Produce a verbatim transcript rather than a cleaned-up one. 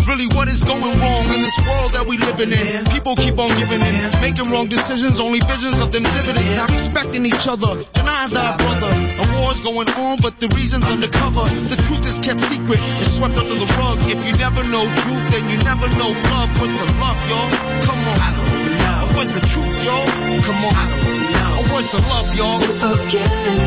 really what is going wrong in this world that we living in. People keep on giving in, making wrong decisions, only visions of them dividends. Not respecting each other, denying thy brother. A war's going on, but the reason's undercover. The truth is kept secret, it's swept under the rug. If you never know truth, then you never know love. Where's the love, y'all? Come on. I don't know. Where's the truth, y'all? Come on. I don't know. Where's the love, y'all? Forget